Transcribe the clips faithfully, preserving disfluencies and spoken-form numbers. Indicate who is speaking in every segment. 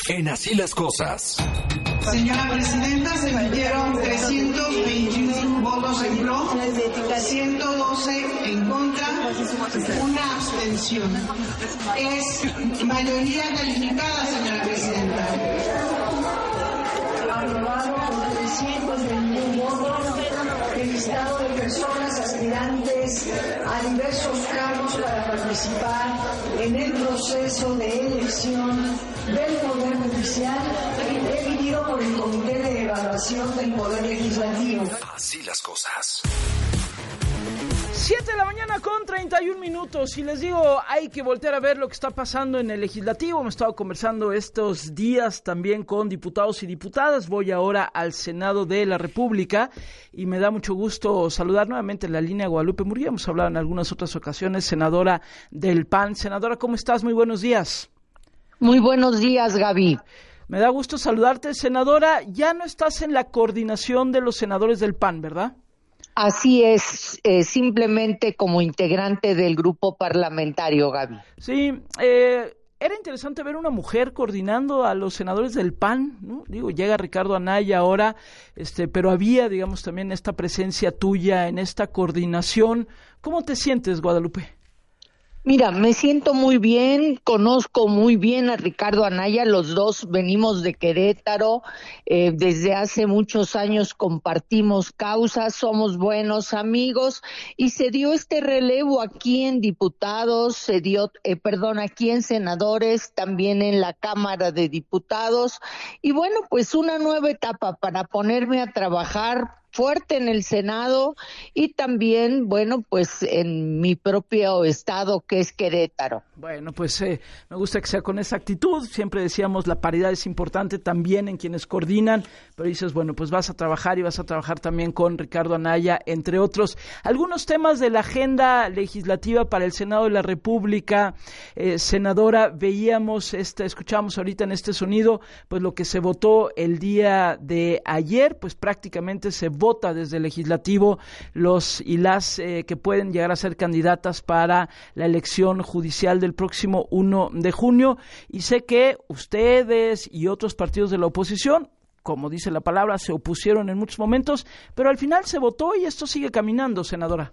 Speaker 1: En Así las Cosas.
Speaker 2: Señora Presidenta, se emitieron trescientos veintiuno votos en pro, ciento doce en contra, una abstención. Es mayoría calificada, señora Presidenta.
Speaker 3: Aprobado por trescientos veintiuno votos el listado de personas aspirantes a diversos cargos para participar en el proceso de elección del Poder Judicial emitido por el Comité de Evaluación del Poder Legislativo.
Speaker 1: Así las cosas.
Speaker 4: siete de la mañana con treinta y un minutos y les digo, hay que voltear a ver lo que está pasando en el legislativo. Me he estado conversando estos días también con diputados y diputadas. Voy ahora al Senado de la República y me da mucho gusto saludar nuevamente en la línea a Guadalupe Murguía. Hemos hablado en algunas otras ocasiones, senadora del P A N. Senadora, ¿cómo estás? Muy buenos días.
Speaker 5: Muy buenos días, Gaby.
Speaker 4: Me da gusto saludarte, senadora. Ya no estás en la coordinación de los senadores del P A N, ¿verdad?
Speaker 5: Así es, eh, simplemente como integrante del grupo parlamentario, Gaby.
Speaker 4: Sí, eh, era interesante ver una mujer coordinando a los senadores del P A N, ¿no? Digo, llega Ricardo Anaya ahora, este, pero había, digamos, también esta presencia tuya en esta coordinación. ¿Cómo te sientes, Guadalupe?
Speaker 5: Mira, me siento muy bien, conozco muy bien a Ricardo Anaya, los dos venimos de Querétaro, eh, desde hace muchos años compartimos causas, somos buenos amigos y se dio este relevo aquí en diputados, se dio, eh, perdón, aquí en senadores, también en la Cámara de Diputados y bueno, pues una nueva etapa para ponerme a trabajar fuerte en el Senado y también, bueno, pues en mi propio estado que es Querétaro.
Speaker 4: Bueno, pues eh, me gusta que sea con esa actitud. Siempre decíamos la paridad es importante también en quienes coordinan, pero dices, bueno, pues vas a trabajar y vas a trabajar también con Ricardo Anaya, entre otros. Algunos temas de la agenda legislativa para el Senado de la República, eh, senadora, veíamos, este, escuchamos ahorita en este sonido, pues lo que se votó el día de ayer, pues prácticamente se vota desde el legislativo los y las eh, que pueden llegar a ser candidatas para la elección judicial del próximo primero de junio y sé que ustedes y otros partidos de la oposición, como dice la palabra, se opusieron en muchos momentos, pero al final se votó y esto sigue caminando, senadora.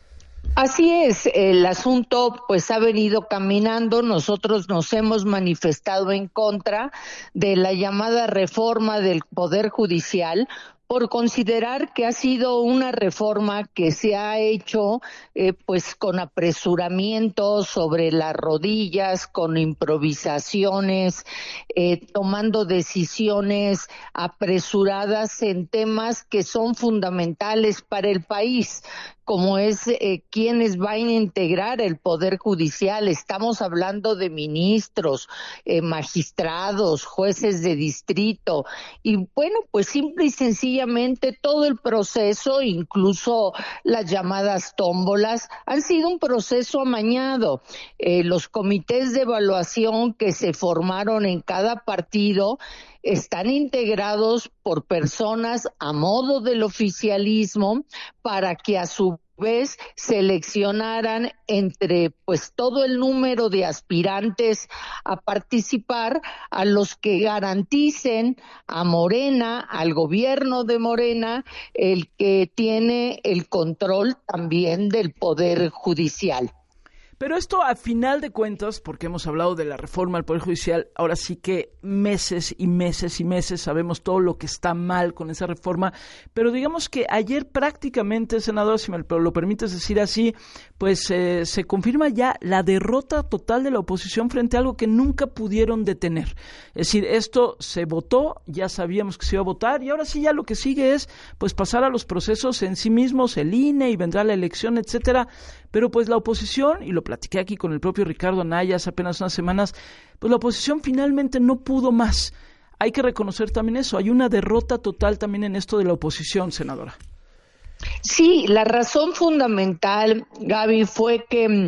Speaker 5: Así es, el asunto pues ha venido caminando, nosotros nos hemos manifestado en contra de la llamada reforma del Poder Judicial, por considerar que ha sido una reforma que se ha hecho eh, pues con apresuramiento, sobre las rodillas, con improvisaciones, eh, tomando decisiones apresuradas en temas que son fundamentales para el país, como es eh, quiénes van a integrar el Poder Judicial. Estamos hablando de ministros, eh, magistrados, jueces de distrito y bueno, pues simple y sencillamente todo el proceso, incluso las llamadas tómbolas, han sido un proceso amañado. Eh, los comités de evaluación que se formaron en cada partido están integrados por personas a modo del oficialismo para que a su vez seleccionaran entre pues todo el número de aspirantes a participar a los que garanticen a Morena, al gobierno de Morena, el que tiene el control también del Poder Judicial.
Speaker 4: Pero esto, a final de cuentas, porque hemos hablado de la reforma al Poder Judicial, ahora sí que meses y meses y meses sabemos todo lo que está mal con esa reforma, pero digamos que ayer prácticamente, senador, si me lo permites decir así, pues eh, se confirma ya la derrota total de la oposición frente a algo que nunca pudieron detener. Es decir, esto se votó, ya sabíamos que se iba a votar, y ahora sí ya lo que sigue es pues pasar a los procesos en sí mismos, el I N E, y vendrá la elección, etcétera. Pero pues la oposición, y lo platiqué aquí con el propio Ricardo Anaya hace apenas unas semanas, pues la oposición finalmente no pudo más. Hay que reconocer también eso, hay una derrota total también en esto de la oposición, senadora.
Speaker 5: Sí, la razón fundamental, Gaby, fue que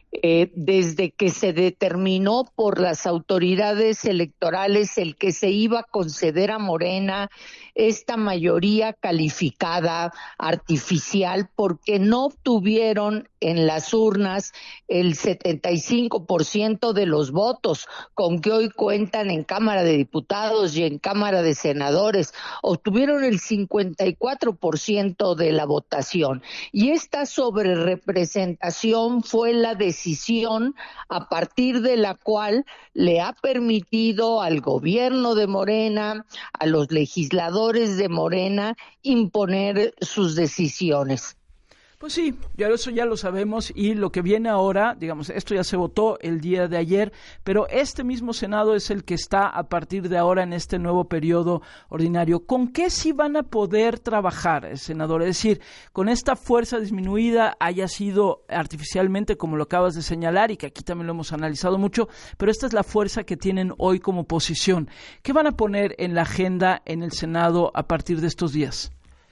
Speaker 5: Eh, desde que se determinó por las autoridades electorales el que se iba a conceder a Morena esta mayoría calificada artificial porque no obtuvieron en las urnas el setenta y cinco por ciento de los votos con que hoy cuentan en Cámara de Diputados y en Cámara de Senadores, obtuvieron el cincuenta y cuatro por ciento de la votación y esta sobrerepresentación fue la decisión a partir de la cual le ha permitido al gobierno de Morena, a los legisladores de Morena, imponer sus decisiones.
Speaker 4: Pues sí, ya eso ya lo sabemos y lo que viene ahora, digamos, esto ya se votó el día de ayer, pero este mismo Senado es el que está a partir de ahora en este nuevo periodo ordinario. ¿Con qué sí van a poder trabajar, senador? Es decir, con esta fuerza disminuida, haya sido artificialmente, como lo acabas de señalar, y que aquí también lo hemos analizado mucho, pero esta es la fuerza que tienen hoy como oposición. ¿Qué van a poner en la agenda en el Senado a partir de estos días?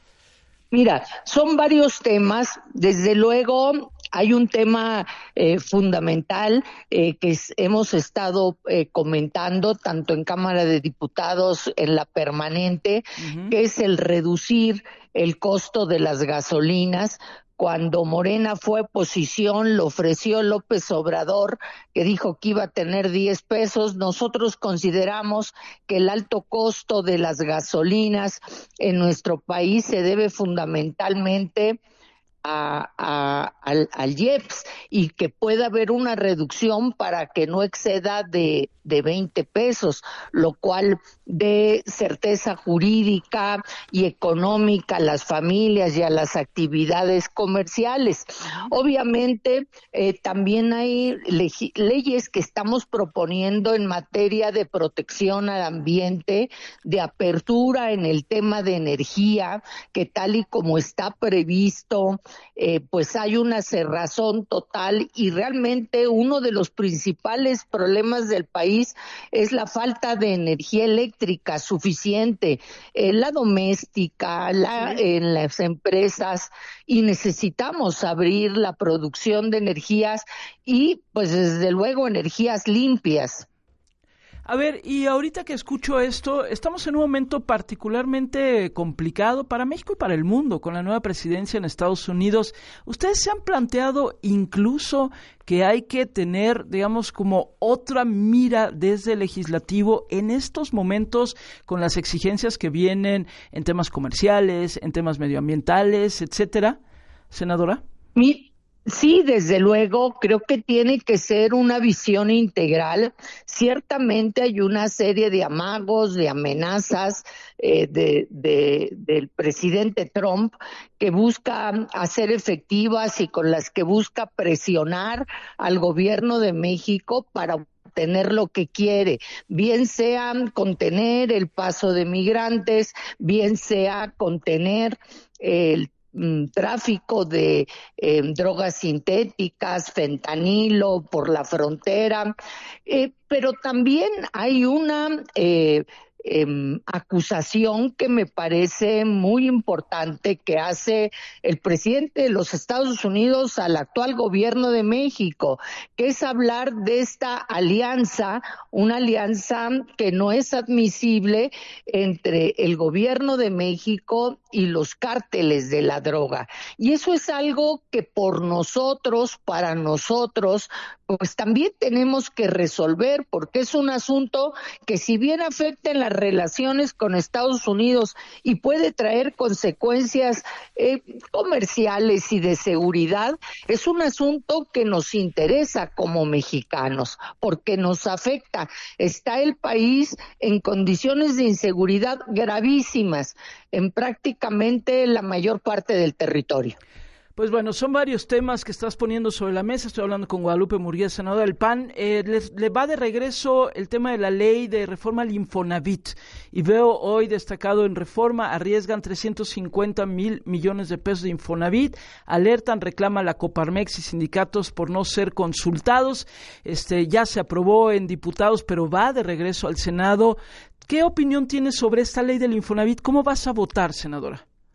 Speaker 5: Mira, son varios temas. Desde luego hay un tema eh, fundamental eh, que es, hemos estado eh, comentando tanto en Cámara de Diputados, en la permanente, uh-huh. que es el reducir el costo de las gasolinas. Cuando Morena fue oposición, lo ofreció López Obrador, que dijo que iba a tener diez pesos. Nosotros consideramos que el alto costo de las gasolinas en nuestro país se debe fundamentalmente A, a, al, al I E P S y que pueda haber una reducción para que no exceda de, de veinte pesos, lo cual dé certeza jurídica y económica a las familias y a las actividades comerciales. Obviamente, eh, también hay legi- leyes que estamos proponiendo en materia de protección al ambiente, de apertura en el tema de energía, que tal y como está previsto, Eh, pues hay una cerrazón total y realmente uno de los principales problemas del país es la falta de energía eléctrica suficiente, eh, la doméstica, la, en las empresas, y necesitamos abrir la producción de energías y pues desde luego energías limpias.
Speaker 4: A ver, y ahorita que escucho esto, estamos en un momento particularmente complicado para México y para el mundo, con la nueva presidencia en Estados Unidos. ¿Ustedes se han planteado incluso que hay que tener, digamos, como otra mira desde el legislativo en estos momentos con las exigencias que vienen en temas comerciales, en temas medioambientales, etcétera, senadora?
Speaker 5: Mi... Sí, desde luego, creo que tiene que ser una visión integral. Ciertamente hay una serie de amagos, de amenazas eh, de, de, del presidente Trump que busca hacer efectivas y con las que busca presionar al gobierno de México para tener lo que quiere, bien sea contener el paso de migrantes, bien sea contener el tráfico de eh, drogas sintéticas, fentanilo por la frontera, eh, pero también hay una eh, eh, acusación que me parece muy importante que hace el presidente de los Estados Unidos al actual gobierno de México, que es hablar de esta alianza, una alianza que no es admisible entre el gobierno de México y los cárteles de la droga. Y eso es algo que por nosotros, para nosotros, pues también tenemos que resolver, porque es un asunto que si bien afecta en las relaciones con Estados Unidos y puede traer consecuencias eh, comerciales y de seguridad, es un asunto que nos interesa como mexicanos, porque nos afecta. Está el país en condiciones de inseguridad gravísimas en prácticamente la mayor parte del territorio.
Speaker 4: Pues bueno, son varios temas que estás poniendo sobre la mesa. Estoy hablando con Guadalupe Murguía, senadora del P A N. Eh, les, le va de regreso el tema de la ley de reforma al Infonavit. Y veo hoy destacado en Reforma, arriesgan trescientos cincuenta mil millones de pesos de Infonavit. Alertan, reclama la Coparmex y sindicatos por no ser consultados. Este, ya se aprobó en diputados, pero va de regreso al Senado. ¿Qué opinión tienes sobre esta ley del Infonavit? ¿Cómo vas a votar, senadora?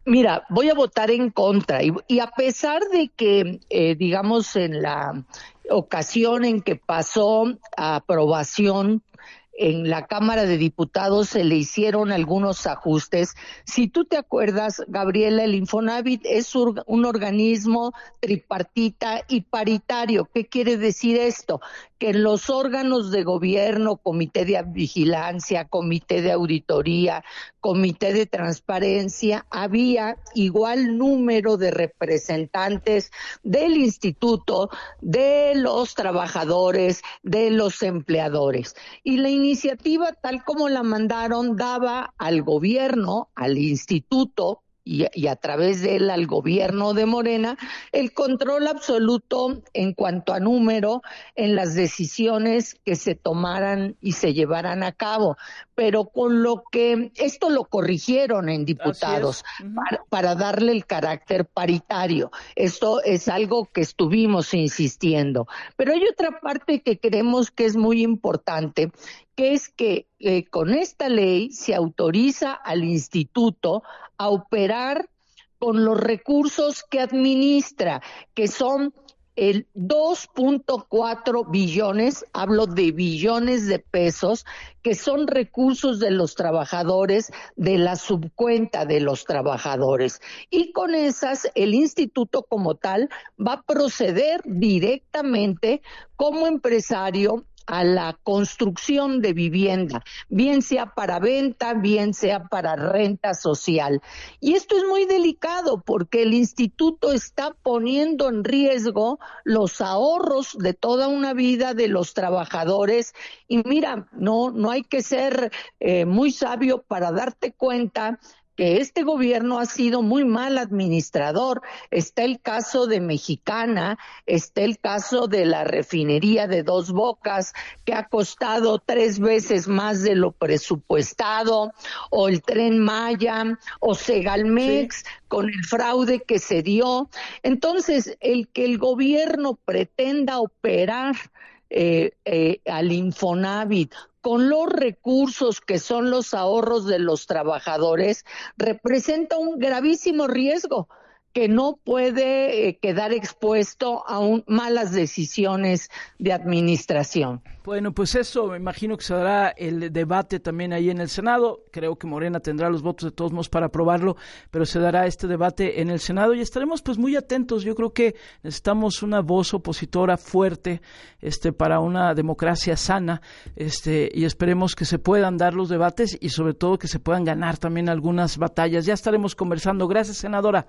Speaker 5: Mira, voy a votar en contra y, y a pesar de que, eh, digamos, en la ocasión en que pasó a aprobación en la Cámara de Diputados se le hicieron algunos ajustes. Si tú te acuerdas, Gabriela, el Infonavit es un organismo tripartita y paritario. ¿Qué quiere decir esto? Que en los órganos de gobierno, comité de vigilancia, comité de auditoría, comité de transparencia, había igual número de representantes del instituto, de los trabajadores, de los empleadores. Y la iniciativa, tal como la mandaron, daba al gobierno, al instituto, Y, y a través de él al gobierno de Morena, el control absoluto en cuanto a número en las decisiones que se tomaran y se llevaran a cabo. Pero con lo que, esto lo corrigieron en diputados uh-huh. para, para darle el carácter paritario. Esto es algo que estuvimos insistiendo. Pero hay otra parte que creemos que es muy importante, que es que eh, con esta ley se autoriza al instituto a operar con los recursos que administra, que son el dos punto cuatro billones, hablo de billones de pesos, que son recursos de los trabajadores, de la subcuenta de los trabajadores. Y con esas, el instituto como tal va a proceder directamente como empresario a la construcción de vivienda, bien sea para venta, bien sea para renta social. Y esto es muy delicado porque el instituto está poniendo en riesgo los ahorros de toda una vida de los trabajadores. Y mira, no, no hay que ser eh, muy sabio para darte cuenta que este gobierno ha sido muy mal administrador. Está el caso de Mexicana, está el caso de la refinería de Dos Bocas, que ha costado tres veces más de lo presupuestado, o el Tren Maya, o Segalmex, sí, con el fraude que se dio. Entonces, el que el gobierno pretenda operar eh, eh, al Infonavit con los recursos que son los ahorros de los trabajadores, representa un gravísimo riesgo que no puede eh, quedar expuesto a un, malas decisiones de administración.
Speaker 4: Bueno, pues eso, me imagino que se dará el debate también ahí en el Senado. Creo que Morena tendrá los votos de todos modos para aprobarlo, pero se dará este debate en el Senado y estaremos pues muy atentos. Yo creo que necesitamos una voz opositora fuerte este para una democracia sana, este y esperemos que se puedan dar los debates y sobre todo que se puedan ganar también algunas batallas. Ya estaremos conversando. Gracias, senadora.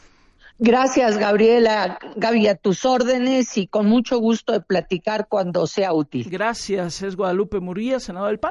Speaker 5: Gracias, Gabriela. Gaby, a tus órdenes y con mucho gusto de platicar cuando sea útil.
Speaker 4: Gracias. Es Guadalupe Murguía, senadora del P A N.